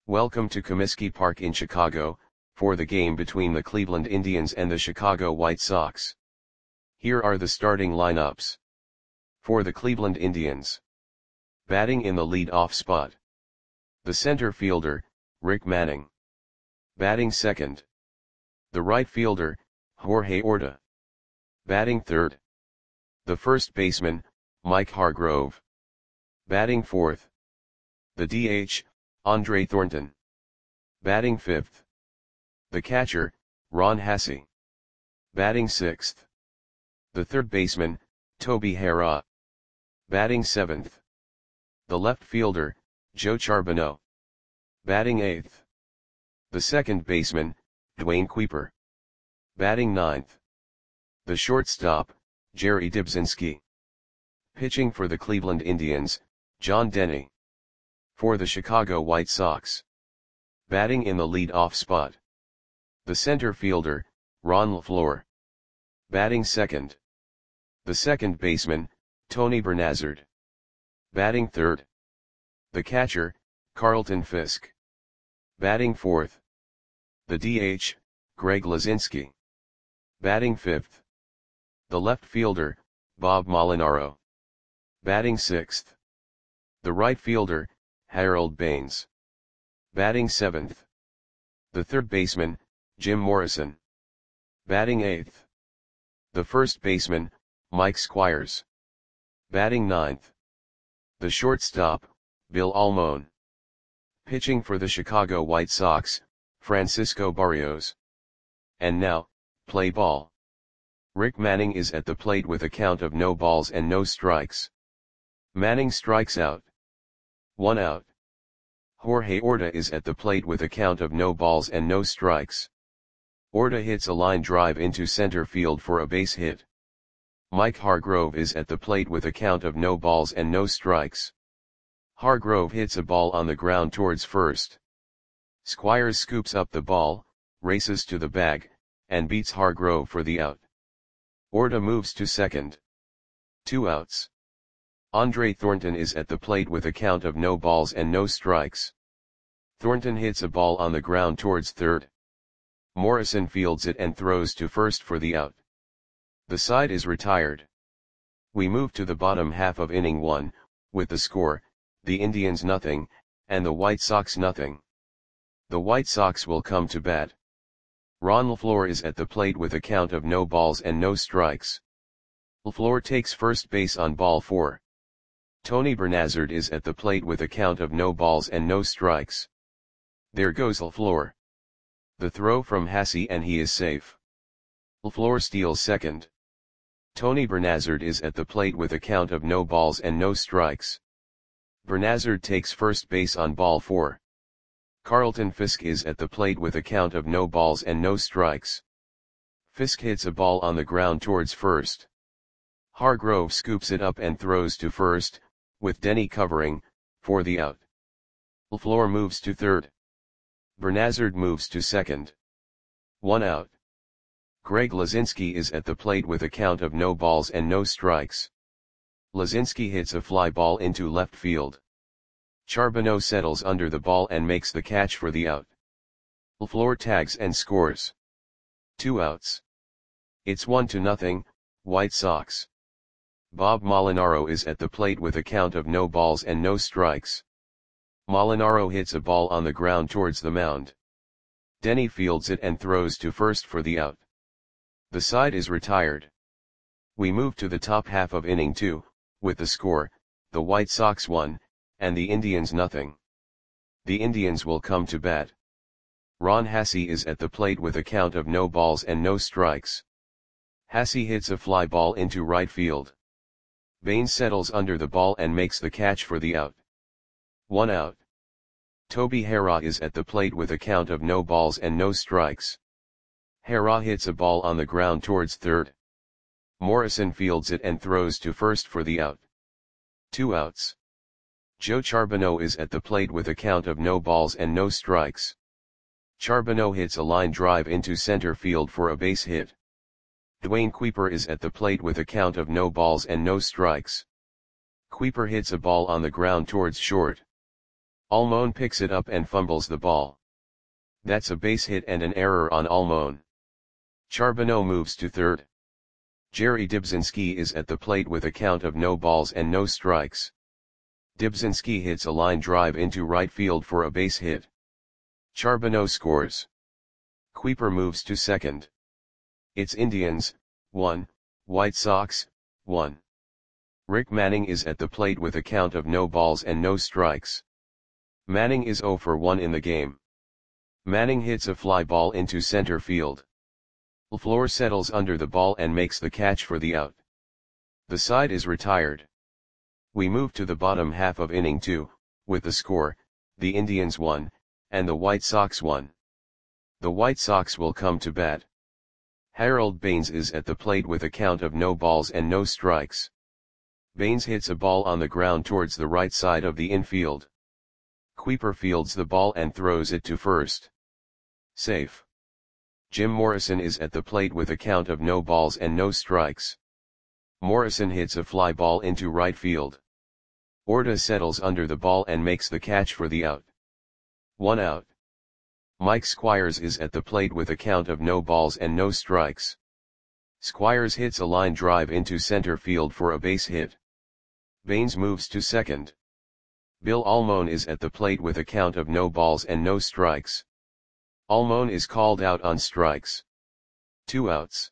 Welcome to Comiskey Park in Chicago, for the game between the Cleveland Indians and the Chicago White Sox. Here are the starting lineups. For the Cleveland Indians. Batting in the lead-off spot. The center fielder, Rick Manning. Batting second. The right fielder, Jorge Orta. Batting third. The first baseman, Mike Hargrove. Batting fourth. The DH, Andre Thornton. Batting fifth. The catcher, Ron Hassey. Batting sixth. The third baseman, Toby Harrah. Batting seventh. The left fielder, Joe Charbonneau. Batting eighth. The second baseman, Dwayne Kuiper. Batting ninth. The shortstop, Jerry Dybzinski. Pitching for the Cleveland Indians, John Denny. For the Chicago White Sox. Batting in the lead-off spot. The center fielder, Ron LeFlore. Batting second. The second baseman, Tony Bernazard. Batting third. The catcher, Carlton Fisk. Batting fourth. The DH, Greg Luzinski. Batting fifth. The left fielder, Bob Molinaro. Batting sixth. The right fielder, Harold Baines. Batting seventh. The third baseman, Jim Morrison. Batting eighth. The first baseman, Mike Squires. Batting ninth. The shortstop, Bill Almon. Pitching for the Chicago White Sox, Francisco Barrios. And now, play ball. Rick Manning is at the plate with a count of no balls and no strikes. Manning strikes out. 1 out. Jorge Orta is at the plate with a count of no balls and no strikes. Orta hits a line drive into center field for a base hit. Mike Hargrove is at the plate with a count of no balls and no strikes. Hargrove hits a ball on the ground towards first. Squires scoops up the ball, races to the bag, and beats Hargrove for the out. Orta moves to second. 2 outs. Andre Thornton is at the plate with a count of no balls and no strikes. Thornton hits a ball on the ground towards third. Morrison fields it and throws to first for the out. The side is retired. We move to the bottom half of inning 1, with the score, the Indians nothing, and the White Sox nothing. The White Sox will come to bat. Ron LeFlore is at the plate with a count of no balls and no strikes. LeFlore takes first base on ball 4. Tony Bernazard is at the plate with a count of no balls and no strikes. There goes LeFlore. The throw from Hassey and he is safe. LeFlore steals second. Tony Bernazard is at the plate with a count of no balls and no strikes. Bernazard takes first base on ball 4. Carlton Fisk is at the plate with a count of no balls and no strikes. Fisk hits a ball on the ground towards first. Hargrove scoops it up and throws to first, with Denny covering, for the out. LeFlore moves to third. Bernazard moves to second. 1 out. Greg Luzinski is at the plate with a count of no balls and no strikes. Luzinski hits a fly ball into left field. Charbonneau settles under the ball and makes the catch for the out. LeFlore tags and scores. 2 outs. It's 1-0, White Sox. Bob Molinaro is at the plate with a count of no balls and no strikes. Molinaro hits a ball on the ground towards the mound. Denny fields it and throws to first for the out. The side is retired. We move to the top half of inning 2, with the score, the White Sox 1, and the Indians nothing. The Indians will come to bat. Ron Hassey is at the plate with a count of no balls and no strikes. Hassey hits a fly ball into right field. Baines settles under the ball and makes the catch for the out. 1 out. Toby Harrah is at the plate with a count of no balls and no strikes. Harrah hits a ball on the ground towards third. Morrison fields it and throws to first for the out. 2 outs. Joe Charbonneau is at the plate with a count of no balls and no strikes. Charbonneau hits a line drive into center field for a base hit. Dwayne Kuiper is at the plate with a count of no balls and no strikes. Kuiper hits a ball on the ground towards short. Almon picks it up and fumbles the ball. That's a base hit and an error on Almon. Charbonneau moves to third. Jerry Dybzinski is at the plate with a count of no balls and no strikes. Dybzinski hits a line drive into right field for a base hit. Charbonneau scores. Kuiper moves to second. It's Indians, 1, White Sox, 1. Rick Manning is at the plate with a count of no balls and no strikes. Manning is 0 for 1 in the game. Manning hits a fly ball into center field. LaFleur settles under the ball and makes the catch for the out. The side is retired. We move to the bottom half of inning 2, with the score, the Indians 1, and the White Sox 1. The White Sox will come to bat. Harold Baines is at the plate with a count of no balls and no strikes. Baines hits a ball on the ground towards the right side of the infield. Kuiper fields the ball and throws it to first. Safe. Jim Morrison is at the plate with a count of no balls and no strikes. Morrison hits a fly ball into right field. Orta settles under the ball and makes the catch for the out. 1 out. Mike Squires is at the plate with a count of no balls and no strikes. Squires hits a line drive into center field for a base hit. Baines moves to second. Bill Almon is at the plate with a count of no balls and no strikes. Almon is called out on strikes. 2 outs.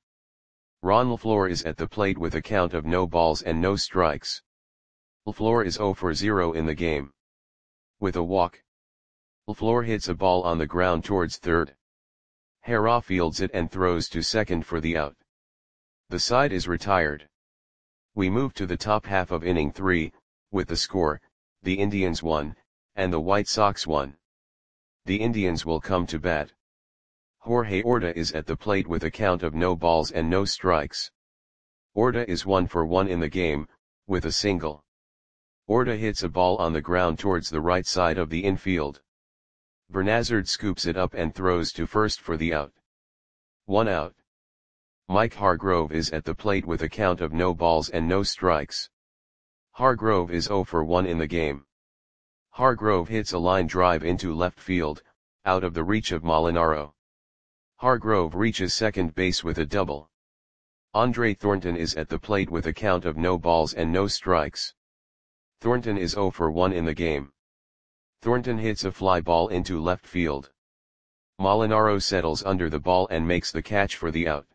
Ron LaFleur is at the plate with a count of no balls and no strikes. LaFleur is 0 for 0 in the game. With a walk. LaFleur hits a ball on the ground towards third. Hera fields it and throws to second for the out. The side is retired. We move to the top half of inning 3, with the score, the Indians 1, and the White Sox 1. The Indians will come to bat. Jorge Orta is at the plate with a count of no balls and no strikes. Orta is 1 for 1 in the game, with a single. Orta hits a ball on the ground towards the right side of the infield. Bernazard scoops it up and throws to first for the out. 1 out. Mike Hargrove is at the plate with a count of no balls and no strikes. Hargrove is 0 for 1 in the game. Hargrove hits a line drive into left field, out of the reach of Molinaro. Hargrove reaches second base with a double. Andre Thornton is at the plate with a count of no balls and no strikes. Thornton is 0 for 1 in the game. Thornton hits a fly ball into left field. Molinaro settles under the ball and makes the catch for the out.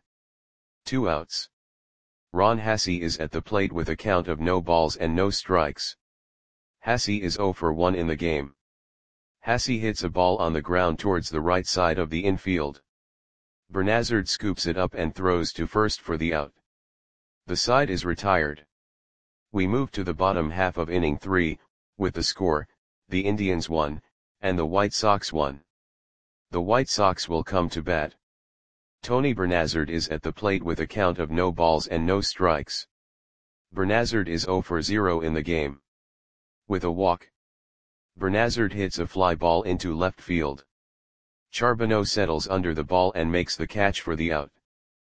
2 outs. Ron Hassey is at the plate with a count of no balls and no strikes. Hassey is 0 for 1 in the game. Hassey hits a ball on the ground towards the right side of the infield. Bernazard scoops it up and throws to first for the out. The side is retired. We move to the bottom half of inning 3, with the score, the Indians 1, and the White Sox 1. The White Sox will come to bat. Tony Bernazard is at the plate with a count of no balls and no strikes. Bernazard is 0 for 0 in the game. With a walk. Bernazard hits a fly ball into left field. Charbonneau settles under the ball and makes the catch for the out.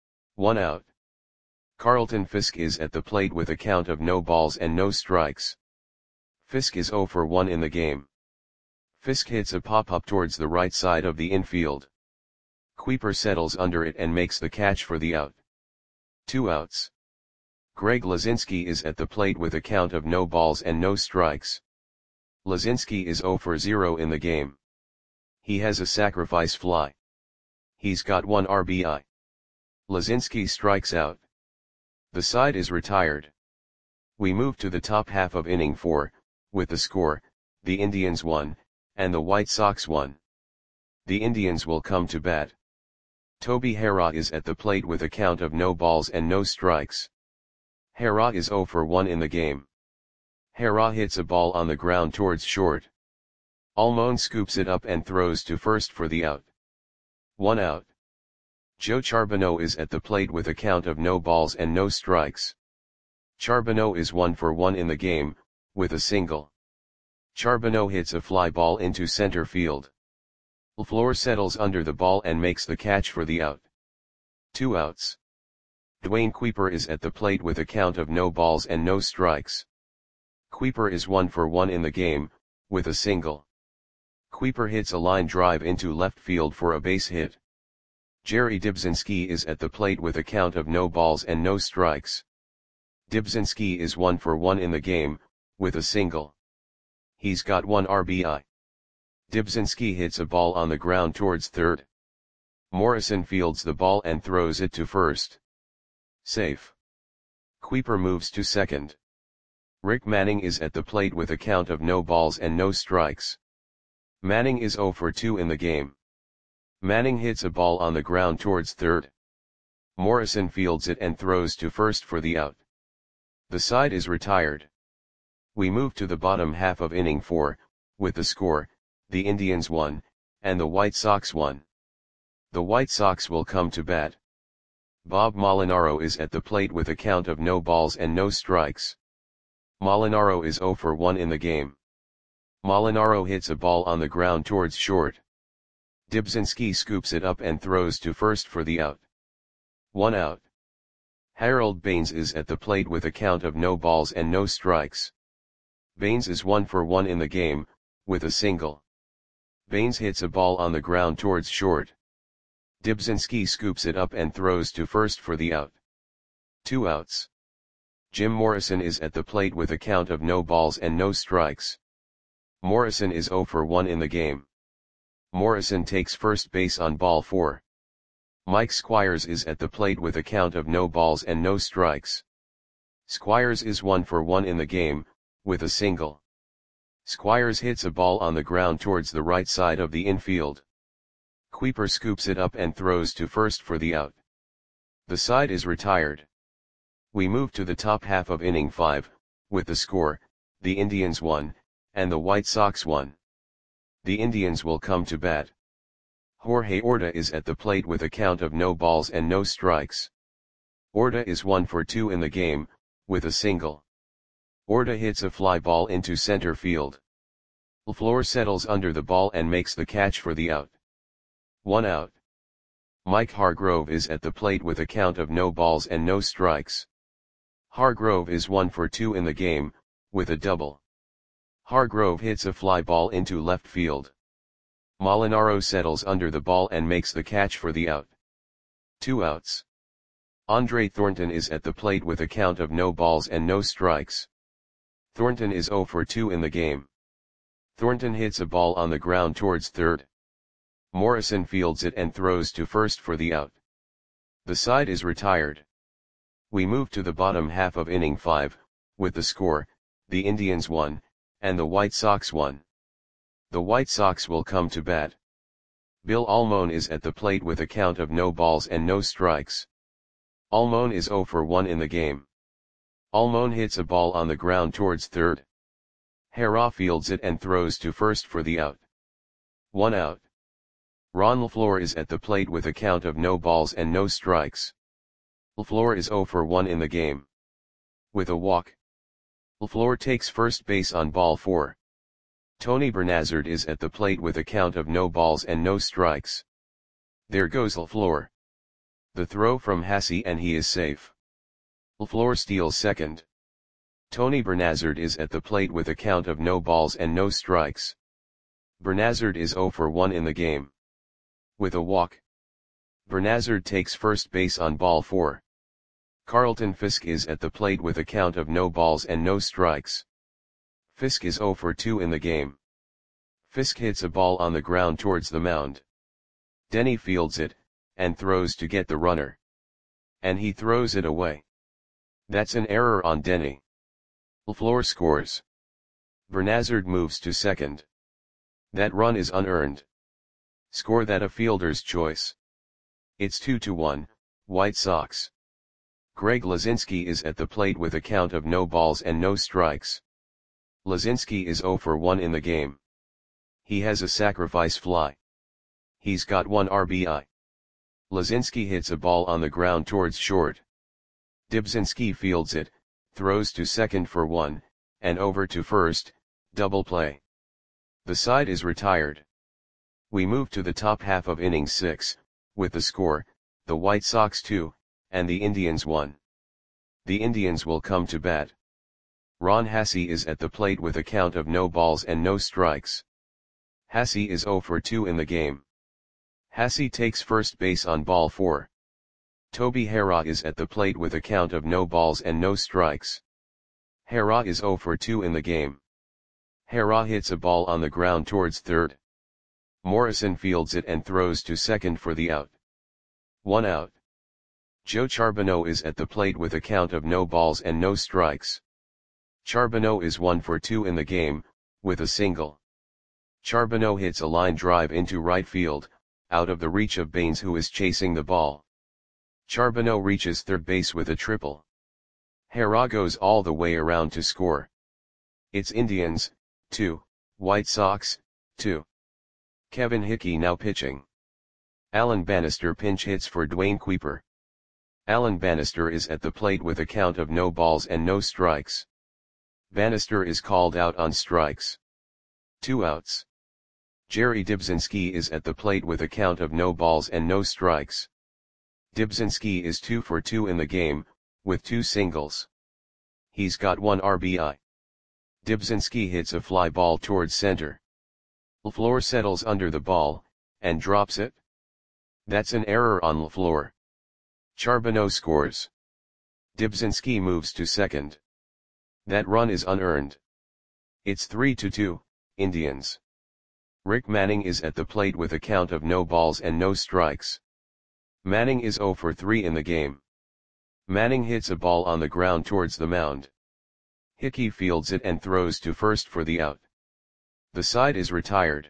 1 out. Carlton Fisk is at the plate with a count of no balls and no strikes. Fisk is 0 for 1 in the game. Fisk hits a pop-up towards the right side of the infield. Kuiper settles under it and makes the catch for the out. 2 outs. Greg Lazinski is at the plate with a count of no balls and no strikes. Lazinski is 0 for 0 in the game. He has a sacrifice fly. He's got 1 RBI. Lazinski strikes out. The side is retired. We move to the top half of inning 4, with the score, the Indians 1, and the White Sox 1. The Indians will come to bat. Toby Hera is at the plate with a count of no balls and no strikes. Hera is 0 for 1 in the game. Hera hits a ball on the ground towards short. Almon scoops it up and throws to first for the out. 1 out. Joe Charbonneau is at the plate with a count of no balls and no strikes. Charbonneau is 1 for 1 in the game, with a single. Charbonneau hits a fly ball into center field. LaFleur settles under the ball and makes the catch for the out. 2 outs. Dwayne Kuiper is at the plate with a count of no balls and no strikes. Kuiper is 1 for 1 in the game, with a single. Kuiper hits a line drive into left field for a base hit. Jerry Dybzinski is at the plate with a count of no balls and no strikes. Dybzinski is 1 for 1 in the game, with a single. He's got 1 RBI. Dybzinski hits a ball on the ground towards third. Morrison fields the ball and throws it to first. Safe. Kuiper moves to second. Rick Manning is at the plate with a count of no balls and no strikes. Manning is 0 for 2 in the game. Manning hits a ball on the ground towards third. Morrison fields it and throws to first for the out. The side is retired. We move to the bottom half of inning 4, with the score, the Indians 1, and the White Sox 1. The White Sox will come to bat. Bob Molinaro is at the plate with a count of no balls and no strikes. Molinaro is 0 for 1 in the game. Molinaro hits a ball on the ground towards short. Dybzinski scoops it up and throws to first for the out. 1 out. Harold Baines is at the plate with a count of no balls and no strikes. Baines is 1 for 1 in the game, with a single. Baines hits a ball on the ground towards short. Dybzinski scoops it up and throws to first for the out. 2 outs. Jim Morrison is at the plate with a count of no balls and no strikes. Morrison is 0 for 1 in the game. Morrison takes first base on ball 4. Mike Squires is at the plate with a count of no balls and no strikes. Squires is 1 for 1 in the game, with a single. Squires hits a ball on the ground towards the right side of the infield. Kuiper scoops it up and throws to first for the out. The side is retired. We move to the top half of inning 5, with the score, the Indians 1, and the White Sox 1. The Indians will come to bat. Jorge Orta is at the plate with a count of no balls and no strikes. Orta is 1 for 2 in the game, with a single. Orta hits a fly ball into center field. LaFleur settles under the ball and makes the catch for the out. 1 out. Mike Hargrove is at the plate with a count of no balls and no strikes. Hargrove is 1 for 2 in the game, with a double. Hargrove hits a fly ball into left field. Molinaro settles under the ball and makes the catch for the out. 2 outs. Andre Thornton is at the plate with a count of no balls and no strikes. Thornton is 0 for 2 in the game. Thornton hits a ball on the ground towards third. Morrison fields it and throws to first for the out. The side is retired. We move to the bottom half of inning 5, with the score, the Indians 1, and the White Sox 1. The White Sox will come to bat. Bill Almon is at the plate with a count of no balls and no strikes. Almon is 0 for 1 in the game. Almon hits a ball on the ground towards third. Harrah fields it and throws to first for the out. 1 out. Ron LaFleur is at the plate with a count of no balls and no strikes. LaFleur is 0 for 1 in the game. With a walk. LaFleur takes first base on ball 4. Tony Bernazard is at the plate with a count of no balls and no strikes. There goes LaFleur. The throw from Hasse and he is safe. LaFleur steals second. Tony Bernazard is at the plate with a count of no balls and no strikes. Bernazard is 0 for 1 in the game. With a walk. Bernazard takes first base on ball 4. Carlton Fisk is at the plate with a count of no balls and no strikes. Fisk is 0 for 2 in the game. Fisk hits a ball on the ground towards the mound. Denny fields it, and throws to get the runner. And he throws it away. That's an error on Denny. LaFleur scores. Bernazard moves to second. That run is unearned. Score that a fielder's choice. It's 2-1, White Sox. Greg Lazinski is at the plate with a count of no balls and no strikes. Lazinski is 0 for 1 in the game. He has a sacrifice fly. He's got 1 RBI. Lazinski hits a ball on the ground towards short. Dybzinski fields it, throws to second for 1, and over to first, double play. The side is retired. We move to the top half of inning 6, with the score, the White Sox 2, and the Indians 1. The Indians will come to bat. Ron Hasse is at the plate with a count of no balls and no strikes. Hasse is 0 for 2 in the game. Hasse takes first base on ball 4. Toby Harrah is at the plate with a count of no balls and no strikes. Harrah is 0 for 2 in the game. Harrah hits a ball on the ground towards third. Morrison fields it and throws to second for the out. 1 out. Joe Charbonneau is at the plate with a count of no balls and no strikes. Charbonneau is 1 for 2 in the game, with a single. Charbonneau hits a line drive into right field, out of the reach of Baines, who is chasing the ball. Charbonneau reaches third base with a triple. Harrah goes all the way around to score. It's Indians, 2, White Sox, 2. Kevin Hickey now pitching. Alan Bannister pinch hits for Dwayne Kuiper. Alan Bannister is at the plate with a count of no balls and no strikes. Bannister is called out on strikes. 2 outs. Jerry Dybzinski is at the plate with a count of no balls and no strikes. Dybzinski is 2 for 2 in the game, with 2 singles. He's got 1 RBI. Dybzinski hits a fly ball towards center. LaFleur settles under the ball, and drops it. That's an error on LaFleur. Charbonneau scores. Dybzinski moves to second. That run is unearned. It's 3-2, Indians. Rick Manning is at the plate with a count of no balls and no strikes. Manning is 0 for 3 in the game. Manning hits a ball on the ground towards the mound. Hickey fields it and throws to first for the out. The side is retired.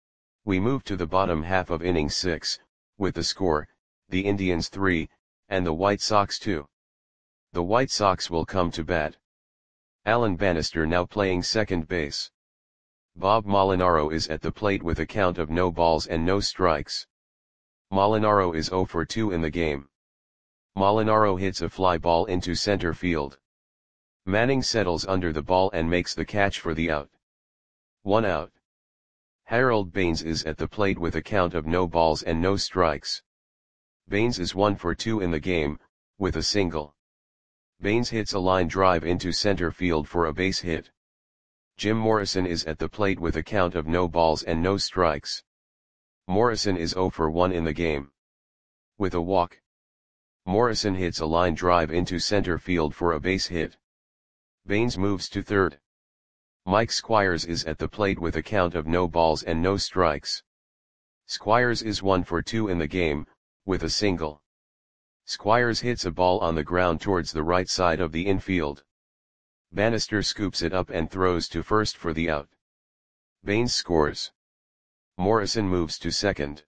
We move to the bottom half of inning 6, with the score, the Indians 3, and the White Sox 2. The White Sox will come to bat. Alan Bannister now playing second base. Bob Molinaro is at the plate with a count of no balls and no strikes. Molinaro is 0 for 2 in the game. Molinaro hits a fly ball into center field. Manning settles under the ball and makes the catch for the out. 1 out. Harold Baines is at the plate with a count of no balls and no strikes. Baines is 1 for 2 in the game, with a single. Baines hits a line drive into center field for a base hit. Jim Morrison is at the plate with a count of no balls and no strikes. Morrison is 0 for 1 in the game. With a walk. Morrison hits a line drive into center field for a base hit. Baines moves to third. Mike Squires is at the plate with a count of no balls and no strikes. Squires is 1 for 2 in the game, with a single. Squires hits a ball on the ground towards the right side of the infield. Bannister scoops it up and throws to first for the out. Baines scores. Morrison moves to second.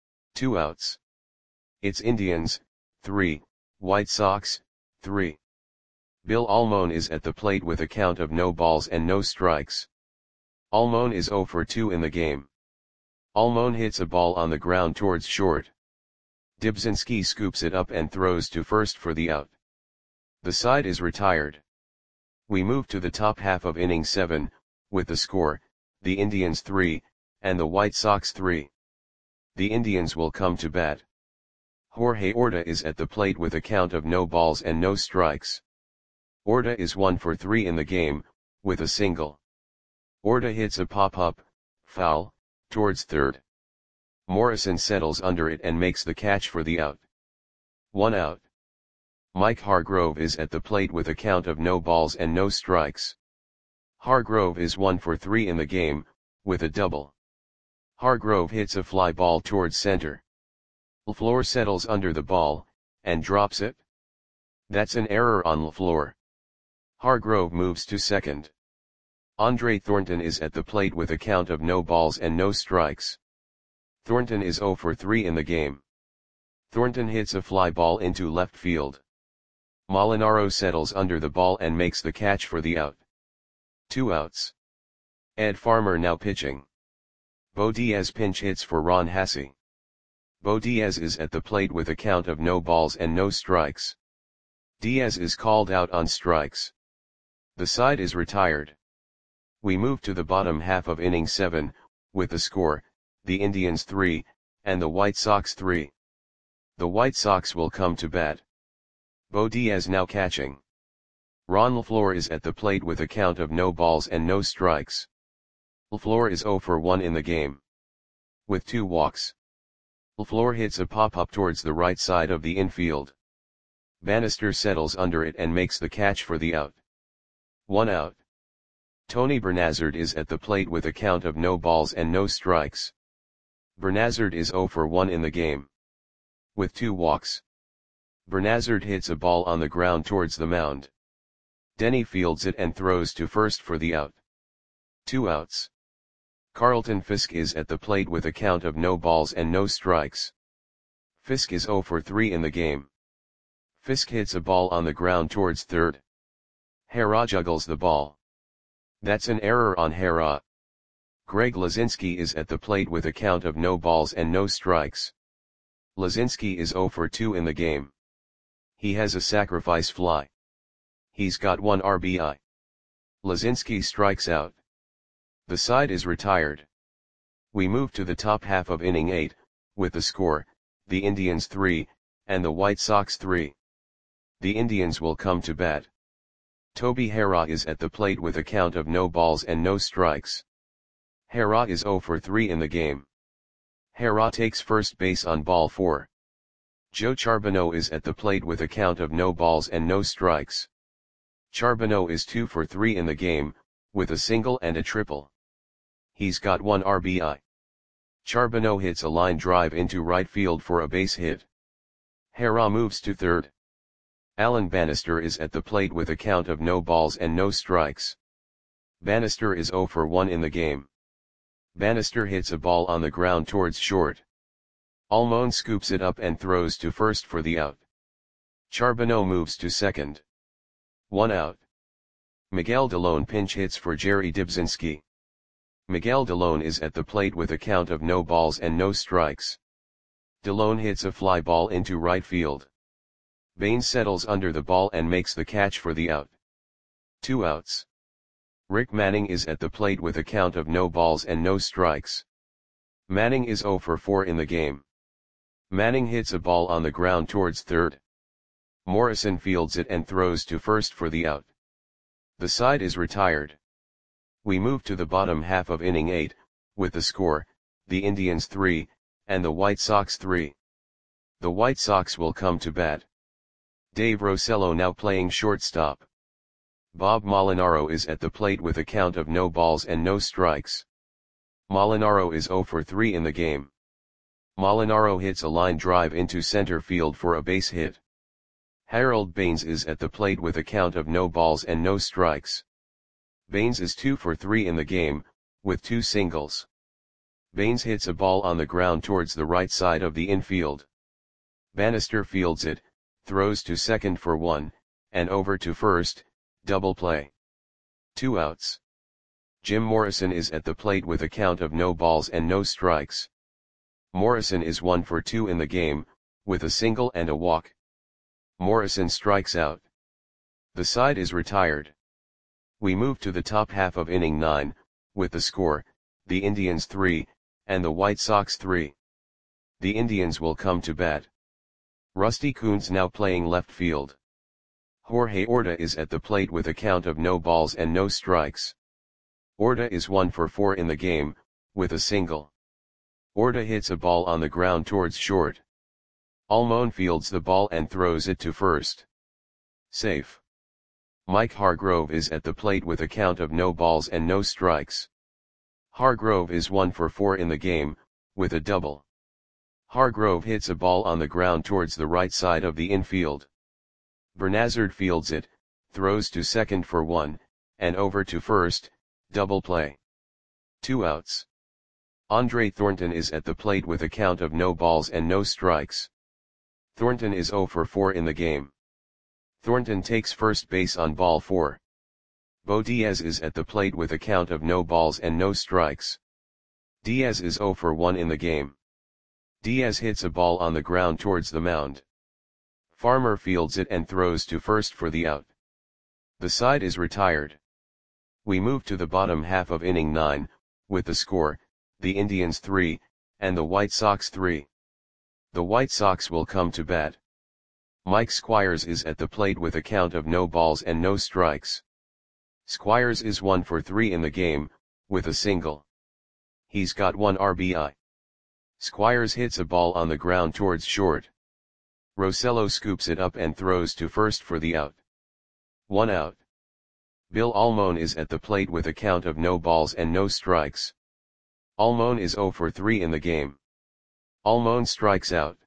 2 outs. It's Indians, 3, White Sox, 3. Bill Almon is at the plate with a count of no balls and no strikes. Almon is 0 for 2 in the game. Almon hits a ball on the ground towards short. Dybzinski scoops it up and throws to first for the out. The side is retired. We move to the top half of inning 7, with the score, the Indians 3, and the White Sox 3. The Indians will come to bat. Jorge Orta is at the plate with a count of no balls and no strikes. Orta is 1 for 3 in the game, with a single. Orta hits a pop-up, foul, towards third. Morrison settles under it and makes the catch for the out. 1 out. Mike Hargrove is at the plate with a count of no balls and no strikes. Hargrove is 1 for 3 in the game, with a double. Hargrove hits a fly ball towards center. LaFleur settles under the ball, and drops it. That's an error on LaFleur. Hargrove moves to second. Andre Thornton is at the plate with a count of no balls and no strikes. Thornton is 0 for 3 in the game. Thornton hits a fly ball into left field. Molinaro settles under the ball and makes the catch for the out. 2 outs. Ed Farmer now pitching. Bo Diaz pinch hits for Ron Hasse. Bo Diaz is at the plate with a count of no balls and no strikes. Diaz is called out on strikes. The side is retired. We move to the bottom half of inning 7, with the score, the Indians 3, and the White Sox 3. The White Sox will come to bat. Bo Diaz now catching. Ron LaFleur is at the plate with a count of no balls and no strikes. LaFleur is 0 for 1 in the game. With 2 walks. LaFleur hits a pop-up towards the right side of the infield. Bannister settles under it and makes the catch for the out. 1 out. Tony Bernazard is at the plate with a count of no balls and no strikes. Bernazard is 0 for 1 in the game. With 2 walks. Bernazard hits a ball on the ground towards the mound. Denny fields it and throws to first for the out. 2 outs. Carlton Fisk is at the plate with a count of no balls and no strikes. Fisk is 0 for 3 in the game. Fisk hits a ball on the ground towards third. Hara juggles the ball. That's an error on Hara. Greg Lazinski is at the plate with a count of no balls and no strikes. Lazinski is 0 for 2 in the game. He has a sacrifice fly. He's got 1 RBI. Lazinski strikes out. The side is retired. We move to the top half of inning 8, with the score, the Indians 3, and the White Sox 3. The Indians will come to bat. Toby Hara is at the plate with a count of no balls and no strikes. Hara is 0 for 3 in the game. Hara takes first base on ball 4. Joe Charbonneau is at the plate with a count of no balls and no strikes. Charbonneau is 2 for 3 in the game, with a single and a triple. He's got 1 RBI. Charbonneau hits a line drive into right field for a base hit. Hara moves to third. Alan Bannister is at the plate with a count of no balls and no strikes. Bannister is 0 for 1 in the game. Bannister hits a ball on the ground towards short. Almon scoops it up and throws to first for the out. Charbonneau moves to second. 1 out. Miguel Delone pinch hits for Jerry Dybzinski. Miguel Delone is at the plate with a count of no balls and no strikes. Delone hits a fly ball into right field. Baines settles under the ball and makes the catch for the out. 2 outs. Rick Manning is at the plate with a count of no balls and no strikes. Manning is 0 for 4 in the game. Manning hits a ball on the ground towards third. Morrison fields it and throws to first for the out. The side is retired. We move to the bottom half of inning 8, with the score, the Indians 3, and the White Sox 3. The White Sox will come to bat. Dave Rosello now playing shortstop. Bob Molinaro is at the plate with a count of no balls and no strikes. Molinaro is 0 for 3 in the game. Molinaro hits a line drive into center field for a base hit. Harold Baines is at the plate with a count of no balls and no strikes. Baines is 2 for 3 in the game, with 2 singles. Baines hits a ball on the ground towards the right side of the infield. Bannister fields it, throws to second for 1, and over to first, double play. 2 outs. Jim Morrison is at the plate with a count of no balls and no strikes. Morrison is 1 for 2 in the game, with a single and a walk. Morrison strikes out. The side is retired. We move to the top half of inning 9, with the score, the Indians 3, and the White Sox 3. The Indians will come to bat. Rusty Kuntz now playing left field. Jorge Orta is at the plate with a count of no balls and no strikes. Orta is 1 for 4 in the game, with a single. Orta hits a ball on the ground towards short. Almon fields the ball and throws it to first. Safe. Mike Hargrove is at the plate with a count of no balls and no strikes. Hargrove is 1 for 4 in the game, with a double. Hargrove hits a ball on the ground towards the right side of the infield. Bernazard fields it, throws to second for 1, and over to first, double play. 2 outs. Andre Thornton is at the plate with a count of no balls and no strikes. Thornton is 0 for 4 in the game. Thornton takes first base on ball 4. Bo Diaz is at the plate with a count of no balls and no strikes. Diaz is 0 for 1 in the game. Diaz hits a ball on the ground towards the mound. Farmer fields it and throws to first for the out. The side is retired. We move to the bottom half of inning 9, with the score, the Indians 3, and the White Sox 3. The White Sox will come to bat. Mike Squires is at the plate with a count of no balls and no strikes. Squires is 1 for 3 in the game, with a single. He's got 1 RBI. Squires hits a ball on the ground towards short. Rosello scoops it up and throws to first for the out. 1 out. Bill Almon is at the plate with a count of no balls and no strikes. Almon is 0 for 3 in the game. Almon strikes out.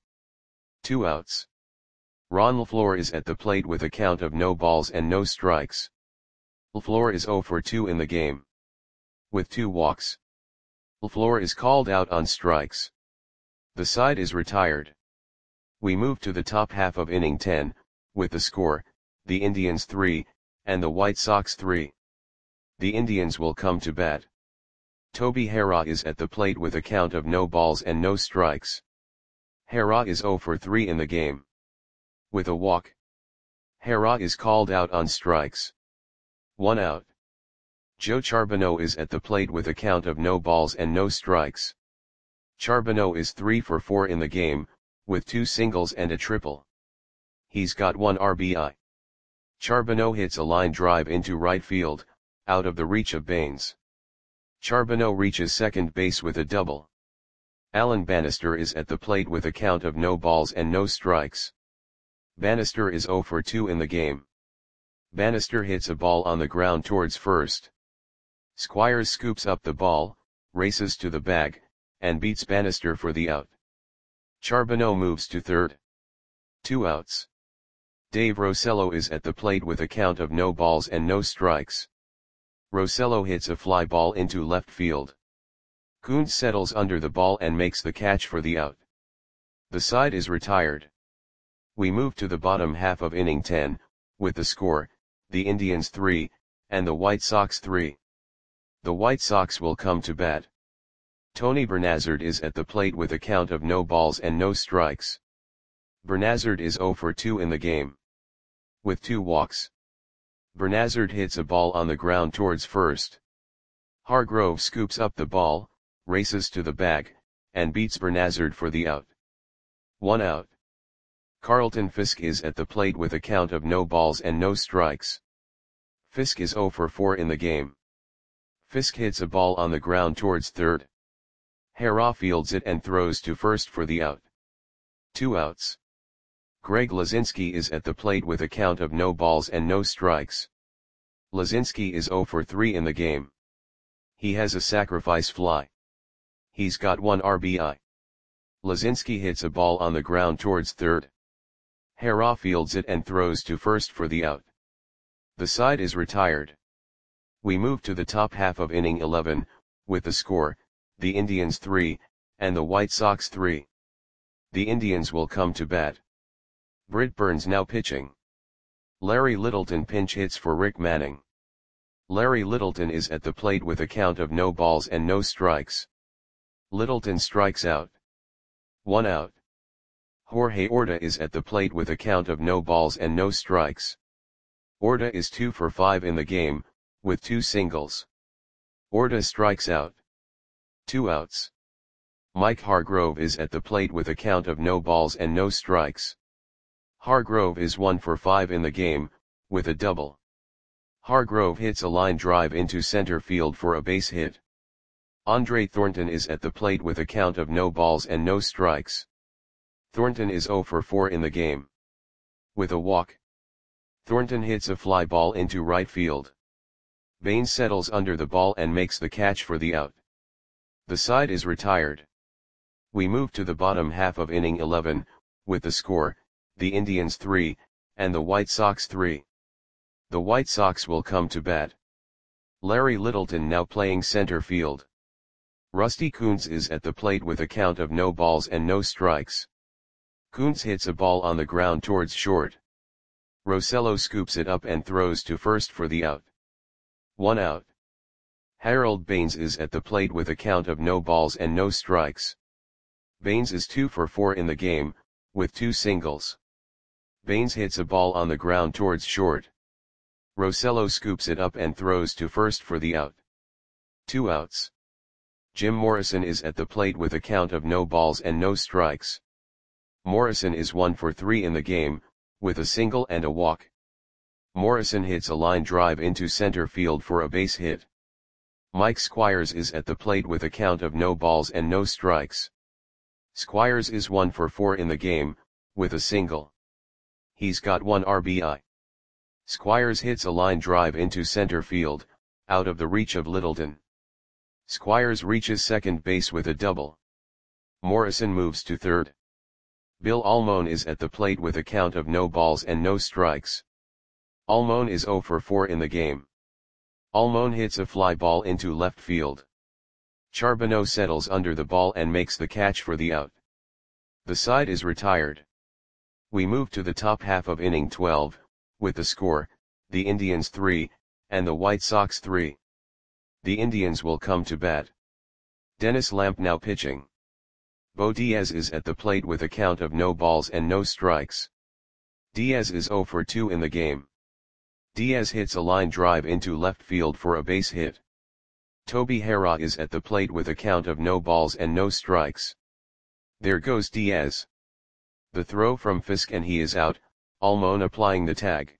2 outs. Ron LaFleur is at the plate with a count of no balls and no strikes. LaFleur is 0 for 2 in the game. With 2 walks. LaFleur is called out on strikes. The side is retired. We move to the top half of inning 10, with the score, the Indians 3, and the White Sox 3. The Indians will come to bat. Toby Harrah is at the plate with a count of no balls and no strikes. Harrah is 0 for 3 in the game. With a walk. Harrah is called out on strikes. 1 out. Joe Charbonneau is at the plate with a count of no balls and no strikes. Charbonneau is 3 for 4 in the game, with 2 singles and a triple. He's got 1 RBI. Charbonneau hits a line drive into right field, out of the reach of Baines. Charbonneau reaches second base with a double. Alan Bannister is at the plate with a count of no balls and no strikes. Bannister is 0 for 2 in the game. Bannister hits a ball on the ground towards first. Squires scoops up the ball, races to the bag, and beats Bannister for the out. Charbonneau moves to third. 2 outs. Dave Rosello is at the plate with a count of no balls and no strikes. Rosello hits a fly ball into left field. Coons settles under the ball and makes the catch for the out. The side is retired. We move to the bottom half of inning 10, with the score, the Indians 3, and the White Sox 3. The White Sox will come to bat. Tony Bernazard is at the plate with a count of no balls and no strikes. Bernazard is 0 for 2 in the game. With 2 walks. Bernazard hits a ball on the ground towards first. Hargrove scoops up the ball, races to the bag, and beats Bernazard for the out. 1 out. Carlton Fisk is at the plate with a count of no balls and no strikes. Fisk is 0 for 4 in the game. Fisk hits a ball on the ground towards third. Harrah fields it and throws to first for the out. 2 outs. Greg Lazinski is at the plate with a count of no balls and no strikes. Lazinski is 0 for 3 in the game. He has a sacrifice fly. He's got 1 RBI. Lazinski hits a ball on the ground towards third. Harrah fields it and throws to first for the out. The side is retired. We move to the top half of inning 11, with the score, the Indians 3, and the White Sox 3. The Indians will come to bat. Britt Burns now pitching. Larry Littleton pinch hits for Rick Manning. Larry Littleton is at the plate with a count of no balls and no strikes. Littleton strikes out. 1 out. Jorge Orta is at the plate with a count of no balls and no strikes. Orta is 2 for 5 in the game, with 2 singles. Orta strikes out. 2 outs. Mike Hargrove is at the plate with a count of no balls and no strikes. Hargrove is 1 for 5 in the game, with a double. Hargrove hits a line drive into center field for a base hit. Andre Thornton is at the plate with a count of no balls and no strikes. Thornton is 0 for 4 in the game. With a walk. Thornton hits a fly ball into right field. Baines settles under the ball and makes the catch for the out. The side is retired. We move to the bottom half of inning 11, with the score, the Indians 3, and the White Sox 3. The White Sox will come to bat. Larry Littleton now playing center field. Rusty Kuntz is at the plate with a count of no balls and no strikes. Kuntz hits a ball on the ground towards short. Rosello scoops it up and throws to first for the out. 1 out. Harold Baines is at the plate with a count of no balls and no strikes. Baines is 2 for 4 in the game, with 2 singles. Baines hits a ball on the ground towards short. Rosello scoops it up and throws to first for the out. 2 outs. Jim Morrison is at the plate with a count of no balls and no strikes. Morrison is 1 for 3 in the game, with a single and a walk. Morrison hits a line drive into center field for a base hit. Mike Squires is at the plate with a count of no balls and no strikes. Squires is 1 for 4 in the game, with a single. He's got 1 RBI. Squires hits a line drive into center field, out of the reach of Littleton. Squires reaches second base with a double. Morrison moves to third. Bill Almon is at the plate with a count of no balls and no strikes. Almon is 0 for 4 in the game. Almon hits a fly ball into left field. Charbonneau settles under the ball and makes the catch for the out. The side is retired. We move to the top half of inning 12, with the score, the Indians 3, and the White Sox 3. The Indians will come to bat. Dennis Lamp now pitching. Bo Diaz is at the plate with a count of no balls and no strikes. Diaz is 0 for 2 in the game. Diaz hits a line drive into left field for a base hit. Toby Harrah is at the plate with a count of no balls and no strikes. There goes Diaz. The throw from Fisk and he is out, Almon applying the tag.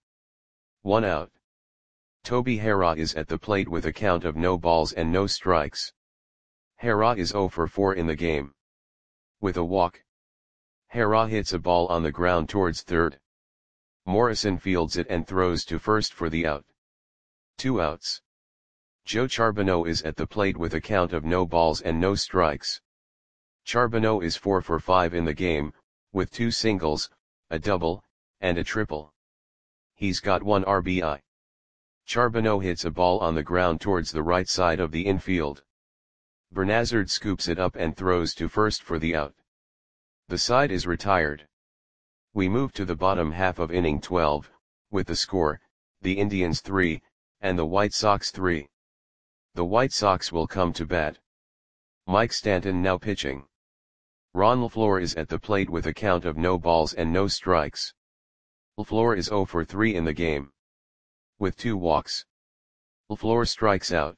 1 out. Toby Harrah is at the plate with a count of no balls and no strikes. Harrah is 0 for 4 in the game. With a walk. Harrah hits a ball on the ground towards third. Morrison fields it and throws to first for the out. 2 outs. Joe Charbonneau is at the plate with a count of no balls and no strikes. Charbonneau is 4 for 5 in the game, with 2 singles, a double, and a triple. He's got 1 RBI. Charbonneau hits a ball on the ground towards the right side of the infield. Bernazard scoops it up and throws to first for the out. The side is retired. We move to the bottom half of inning 12, with the score, the Indians 3, and the White Sox 3. The White Sox will come to bat. Mike Stanton now pitching. Ron LeFleur is at the plate with a count of no balls and no strikes. LeFleur is 0 for 3 in the game. With 2 walks. LeFleur strikes out.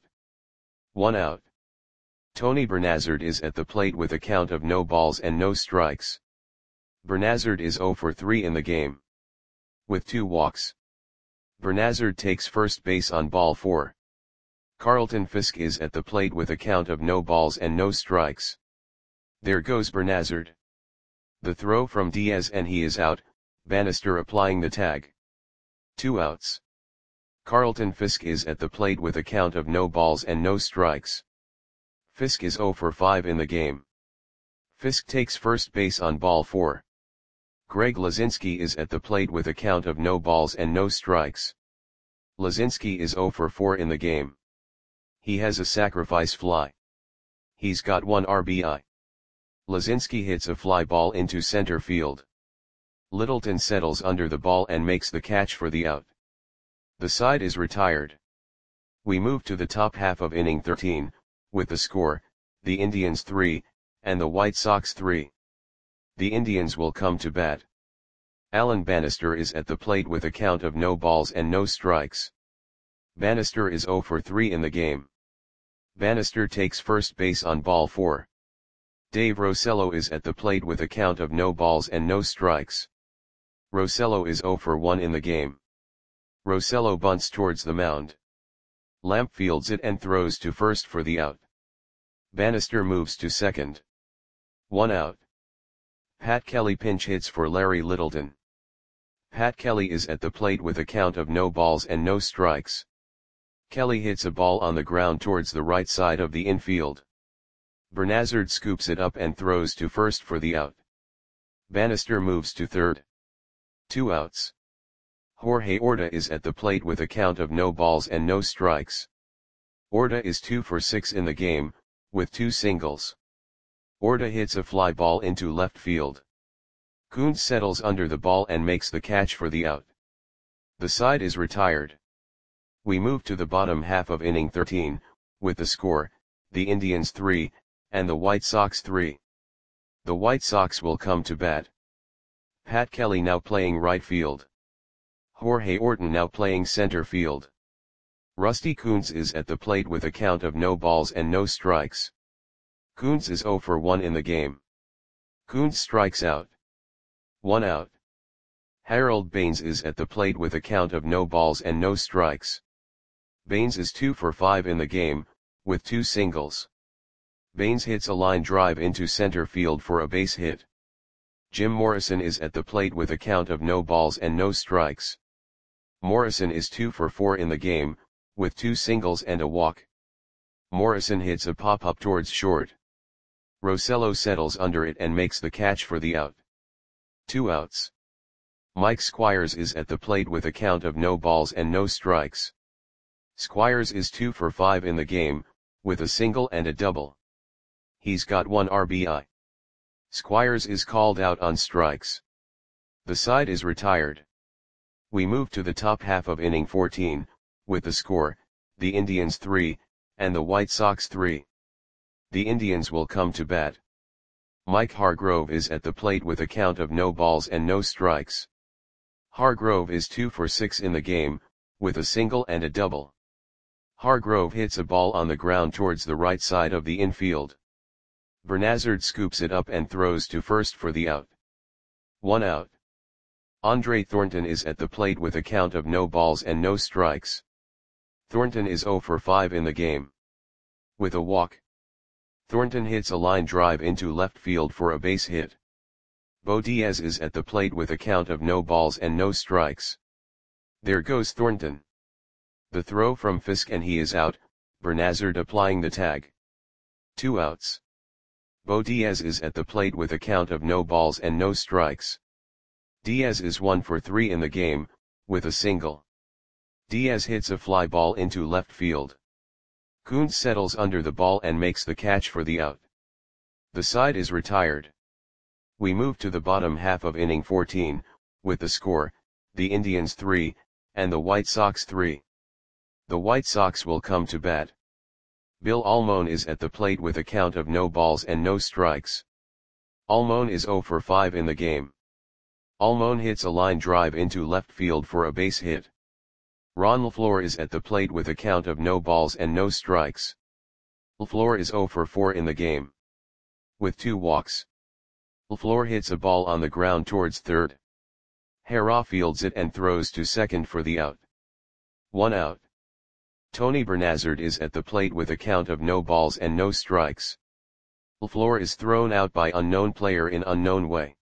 1 out. Tony Bernazard is at the plate with a count of no balls and no strikes. Bernazard is 0 for 3 in the game. With 2 walks. Bernazard takes first base on ball 4. Carlton Fisk is at the plate with a count of no balls and no strikes. There goes Bernazard. The throw from Diaz and he is out, Bannister applying the tag. 2 outs. Carlton Fisk is at the plate with a count of no balls and no strikes. Fisk is 0 for 5 in the game. Fisk takes first base on ball 4. Greg Lazinski is at the plate with a count of no balls and no strikes. Lazinski is 0 for 4 in the game. He has a sacrifice fly. He's got 1 RBI. Lazinski hits a fly ball into center field. Littleton settles under the ball and makes the catch for the out. The side is retired. We move to the top half of inning 13, with the score, the Indians 3, and the White Sox 3. The Indians will come to bat. Alan Bannister is at the plate with a count of no balls and no strikes. Bannister is 0 for 3 in the game. Bannister takes first base on ball 4. Dave Rosello is at the plate with a count of no balls and no strikes. Rosello is 0 for 1 in the game. Rosello bunts towards the mound. Lamp fields it and throws to first for the out. Bannister moves to second. 1 out. Pat Kelly pinch hits for Larry Littleton. Pat Kelly is at the plate with a count of no balls and no strikes. Kelly hits a ball on the ground towards the right side of the infield. Bernazard scoops it up and throws to first for the out. Bannister moves to third. 2 outs. Jorge Orta is at the plate with a count of no balls and no strikes. Orta is 2 for 6 in the game, with 2 singles. Orta hits a fly ball into left field. Coons settles under the ball and makes the catch for the out. The side is retired. We move to the bottom half of inning 13, with the score, the Indians 3, and the White Sox 3. The White Sox will come to bat. Pat Kelly now playing right field. Jorge Orton now playing center field. Rusty Coons is at the plate with a count of no balls and no strikes. Coons is 0 for 1 in the game. Coons strikes out. 1 out. Harold Baines is at the plate with a count of no balls and no strikes. Baines is 2 for 5 in the game, with 2 singles. Baines hits a line drive into center field for a base hit. Jim Morrison is at the plate with a count of no balls and no strikes. Morrison is 2 for 4 in the game, with 2 singles and a walk. Morrison hits a pop-up towards short. Rosello settles under it and makes the catch for the out. 2 outs. Mike Squires is at the plate with a count of no balls and no strikes. Squires is 2 for 5 in the game, with a single and a double. He's got 1 RBI. Squires is called out on strikes. The side is retired. We move to the top half of inning 14, with the score, the Indians 3, and the White Sox 3. The Indians will come to bat. Mike Hargrove is at the plate with a count of no balls and no strikes. Hargrove is 2 for 6 in the game, with a single and a double. Hargrove hits a ball on the ground towards the right side of the infield. Bernazard scoops it up and throws to first for the out. 1 out. Andre Thornton is at the plate with a count of no balls and no strikes. Thornton is 0 for 5 in the game. With a walk. Thornton hits a line drive into left field for a base hit. Bo Diaz is at the plate with a count of no balls and no strikes. There goes Thornton. The throw from Fisk and he is out, Bernazard applying the tag. 2 outs. Bo Diaz is at the plate with a count of no balls and no strikes. Diaz is 1 for 3 in the game, with a single. Diaz hits a fly ball into left field. Kuntz settles under the ball and makes the catch for the out. The side is retired. We move to the bottom half of inning 14, with the score, the Indians 3, and the White Sox 3. The White Sox will come to bat. Bill Almon is at the plate with a count of no balls and no strikes. Almon is 0 for 5 in the game. Almon hits a line drive into left field for a base hit. Ron LaFleur is at the plate with a count of no balls and no strikes. LaFleur is 0 for 4 in the game. With 2 walks. LaFleur hits a ball on the ground towards third. Hera fields it and throws to second for the out. 1 out. Tony Bernazard is at the plate with a count of no balls and no strikes. LaFleur is thrown out by unknown player in unknown way.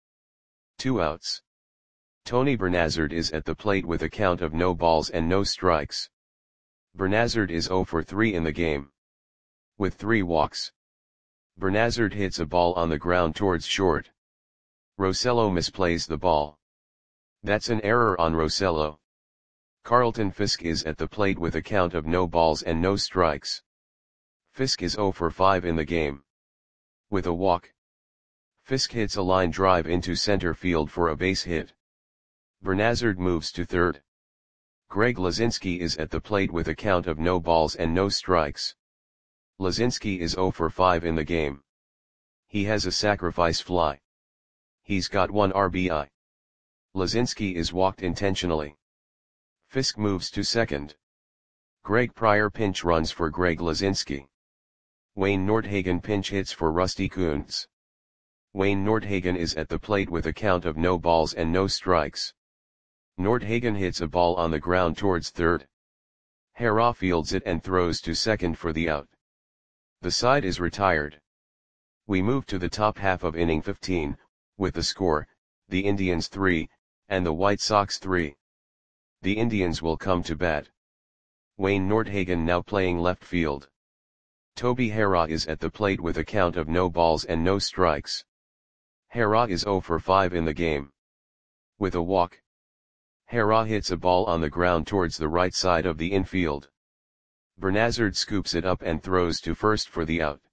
2 outs. Tony Bernazard is at the plate with a count of no balls and no strikes. Bernazard is 0 for 3 in the game. With 3 walks. Bernazard hits a ball on the ground towards short. Rosello misplays the ball. That's an error on Rosello. Carlton Fisk is at the plate with a count of no balls and no strikes. Fisk is 0 for 5 in the game. With a walk. Fisk hits a line drive into center field for a base hit. Bernazard moves to third. Greg Lazinski is at the plate with a count of no balls and no strikes. Lazinski is 0 for 5 in the game. He has a sacrifice fly. He's got 1 RBI. Lazinski is walked intentionally. Fisk moves to second. Greg Pryor pinch runs for Greg Lazinski. Wayne Nordhagen pinch hits for Rusty Kuntz. Wayne Nordhagen is at the plate with a count of no balls and no strikes. Nordhagen hits a ball on the ground towards third. Hera fields it and throws to second for the out. The side is retired. We move to the top half of inning 15, with the score, the Indians 3, and the White Sox 3. The Indians will come to bat. Wayne Nordhagen now playing left field. Toby Hera is at the plate with a count of no balls and no strikes. Hera is 0 for 5 in the game. With a walk. Hera hits a ball on the ground towards the right side of the infield. Bernazard scoops it up and throws to first for the out.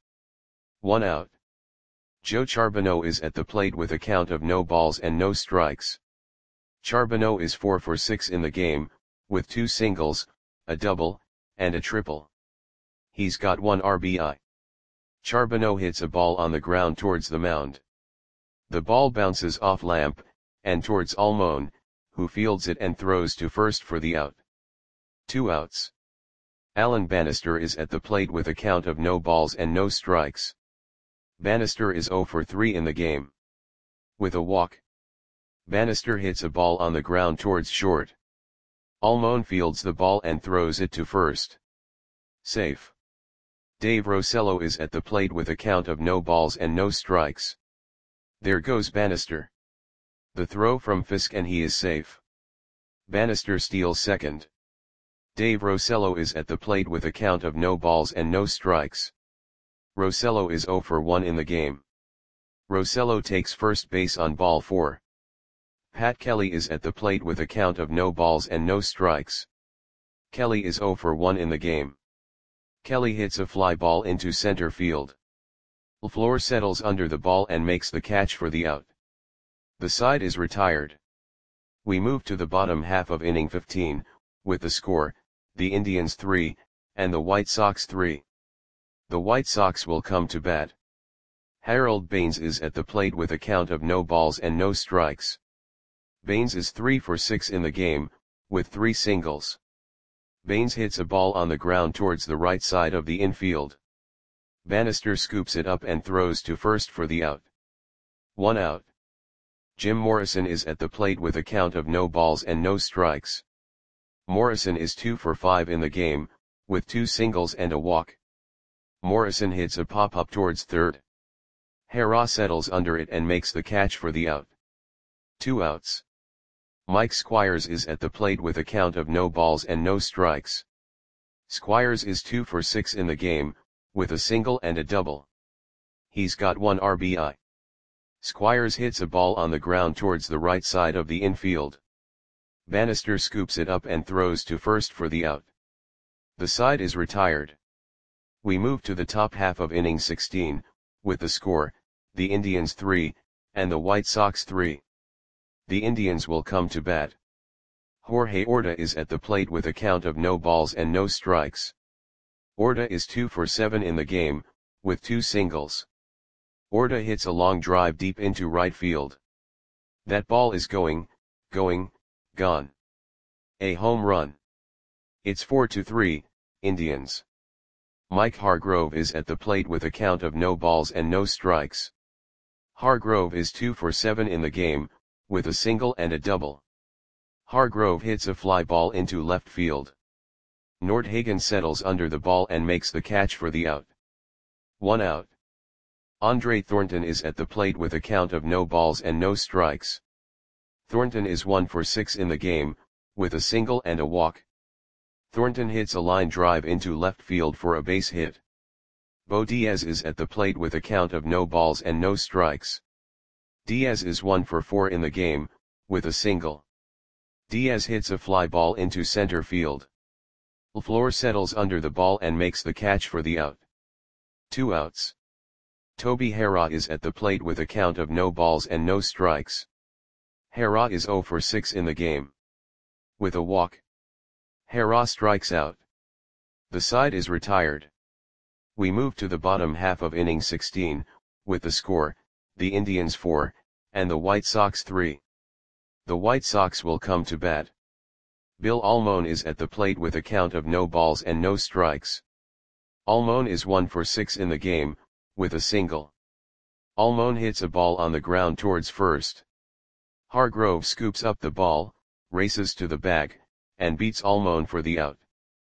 1 out. Joe Charbonneau is at the plate with a count of no balls and no strikes. Charbonneau is 4 for 6 in the game, with 2 singles, a double, and a triple. He's got 1 RBI. Charbonneau hits a ball on the ground towards the mound. The ball bounces off Lamp, and towards Almon, who fields it and throws to first for the out. 2 outs. Alan Bannister is at the plate with a count of no balls and no strikes. Bannister is 0 for 3 in the game. With a walk. Bannister hits a ball on the ground towards short. Almon fields the ball and throws it to first. Safe. Dave Rosello is at the plate with a count of no balls and no strikes. There goes Bannister. The throw from Fisk and he is safe. Bannister steals second. Dave Rosello is at the plate with a count of no balls and no strikes. Rosello is 0 for 1 in the game. Rosello takes first base on ball 4. Pat Kelly is at the plate with a count of no balls and no strikes. Kelly is 0 for 1 in the game. Kelly hits a fly ball into center field. LaFleur settles under the ball and makes the catch for the out. The side is retired. We move to the bottom half of inning 15, with the score, the Indians 3, and the White Sox 3. The White Sox will come to bat. Harold Baines is at the plate with a count of no balls and no strikes. Baines is 3 for 6 in the game, with 3 singles. Baines hits a ball on the ground towards the right side of the infield. Bannister scoops it up and throws to first for the out. 1 out. Jim Morrison is at the plate with a count of no balls and no strikes. Morrison is 2 for 5 in the game, with 2 singles and a walk. Morrison hits a pop-up towards third. Hara settles under it and makes the catch for the out. 2 outs. Mike Squires is at the plate with a count of no balls and no strikes. Squires is 2 for 6 in the game, with a single and a double. He's got 1 RBI. Squires hits a ball on the ground towards the right side of the infield. Bannister scoops it up and throws to first for the out. The side is retired. We move to the top half of inning 16, with the score, the Indians 3, and the White Sox 3. The Indians will come to bat. Jorge Orta is at the plate with a count of no balls and no strikes. Orta is 2 for 7 in the game, with 2 singles. Orta hits a long drive deep into right field. That ball is gone. A home run. It's 4-3, Indians. Mike Hargrove is at the plate with a count of no balls and no strikes. Hargrove is 2 for 7 in the game, with a single and a double. Hargrove hits a fly ball into left field. Nordhagen settles under the ball and makes the catch for the out. 1 out. Andre Thornton is at the plate with a count of no balls and no strikes. Thornton is 1 for 6 in the game, with a single and a walk. Thornton hits a line drive into left field for a base hit. Bo Diaz is at the plate with a count of no balls and no strikes. Diaz is 1 for 4 in the game, with a single. Diaz hits a fly ball into center field. LaFleur settles under the ball and makes the catch for the out. 2 outs. Toby Hara is at the plate with a count of no balls and no strikes. Hara is 0 for 6 in the game. With a walk. Hara strikes out. The side is retired. We move to the bottom half of inning 16, with the score, the Indians 4, and the White Sox 3. The White Sox will come to bat. Bill Almon is at the plate with a count of no balls and no strikes. Almon is 1 for 6 in the game, with a single. Almon hits a ball on the ground towards first. Hargrove scoops up the ball, races to the bag, and beats Almon for the out.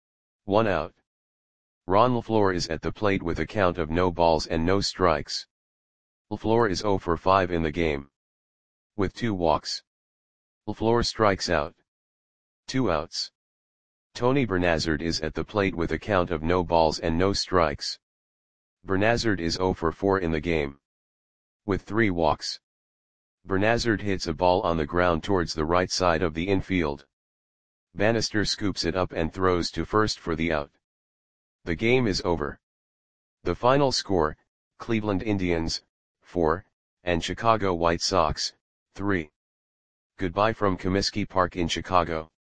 1 out. Ron LaFleur is at the plate with a count of no balls and no strikes. LaFleur is 0 for 5 in the game. With 2 walks. LaFleur strikes out. 2 outs. Tony Bernazard is at the plate with a count of no balls and no strikes. Bernazard is 0 for 4 in the game. With 3 walks. Bernazard hits a ball on the ground towards the right side of the infield. Bannister scoops it up and throws to first for the out. The game is over. The final score, Cleveland Indians, 4, and Chicago White Sox, 3. Goodbye from Comiskey Park in Chicago.